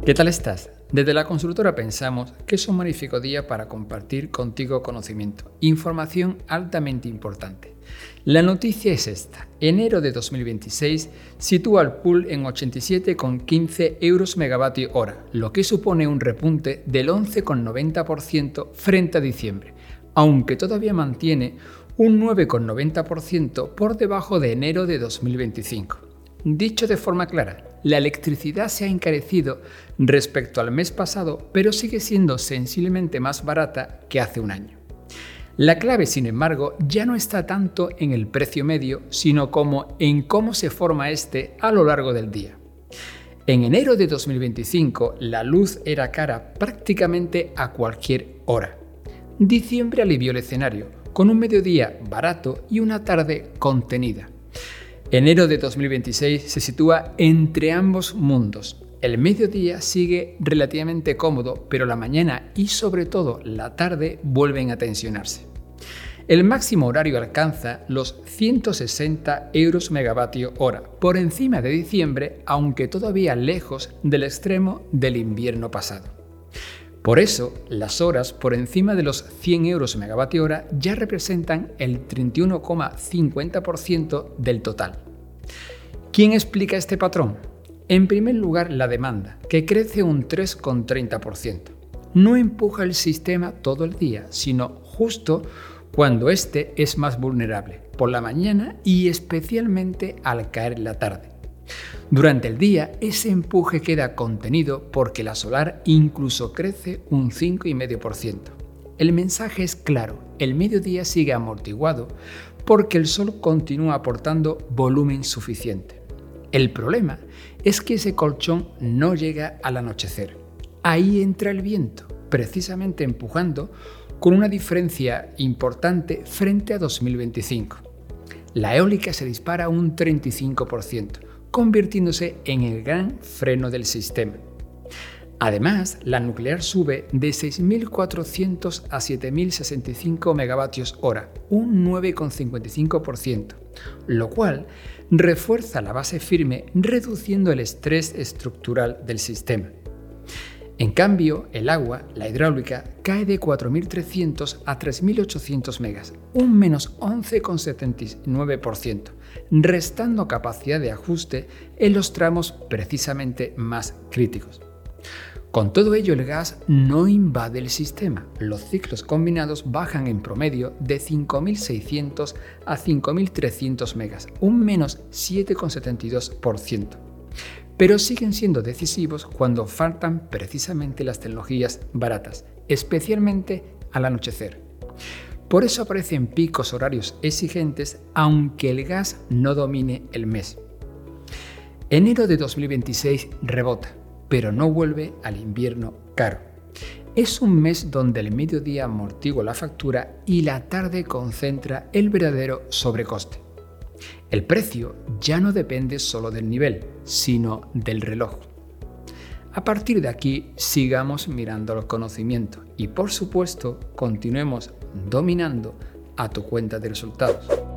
¿Qué tal estás? Desde la consultora pensamos que es un magnífico día para compartir contigo conocimiento, información altamente importante. La noticia es esta: enero de 2026 sitúa al pool en 87,15 euros megavatio hora, lo que supone un repunte del 11,90% frente a diciembre, aunque todavía mantiene un 9,90% por debajo de enero de 2025. Dicho de forma clara, la electricidad se ha encarecido respecto al mes pasado, pero sigue siendo sensiblemente más barata que hace un año. La clave, sin embargo, ya no está tanto en el precio medio, sino como en cómo se forma este a lo largo del día. En enero de 2025, la luz era cara prácticamente a cualquier hora. Diciembre alivió el escenario, con un mediodía barato y una tarde contenida. Enero de 2026 se sitúa entre ambos mundos. El mediodía sigue relativamente cómodo, pero la mañana y sobre todo la tarde vuelven a tensionarse. El máximo horario alcanza los 160 euros megavatio hora, por encima de diciembre, aunque todavía lejos del extremo del invierno pasado. Por eso, las horas por encima de los 100 euros megavatio hora ya representan el 31,50% del total. ¿Quién explica este patrón? En primer lugar, la demanda, que crece un 3,30%. No empuja el sistema todo el día, sino justo cuando éste es más vulnerable, por la mañana y especialmente al caer la tarde. Durante el día, ese empuje queda contenido porque la solar incluso crece un 5,5%. El mensaje es claro: el mediodía sigue amortiguado porque el sol continúa aportando volumen suficiente. El problema es que ese colchón no llega al anochecer. Ahí entra el viento, precisamente empujando con una diferencia importante frente a 2025. La eólica se dispara un 35%. Convirtiéndose en el gran freno del sistema. Además, la nuclear sube de 6.400 a 7.065 megavatios hora, un 9,55%, lo cual refuerza la base firme, reduciendo el estrés estructural del sistema. En cambio, el agua, la hidráulica, cae de 4.300 a 3.800 megas, un menos 11,79%, restando capacidad de ajuste en los tramos precisamente más críticos. Con todo ello, el gas no invade el sistema. Los ciclos combinados bajan en promedio de 5.600 a 5.300 megas, un menos 7,72%. Pero siguen siendo decisivos cuando faltan precisamente las tecnologías baratas, especialmente al anochecer. Por eso aparecen picos horarios exigentes, aunque el gas no domine el mes. Enero de 2026 rebota, pero no vuelve al invierno caro. Es un mes donde el mediodía amortigua la factura y la tarde concentra el verdadero sobrecoste. El precio ya no depende solo del nivel, sino del reloj. A partir de aquí, sigamos mirando los conocimientos y, por supuesto, continuemos dominando a tu cuenta de resultados.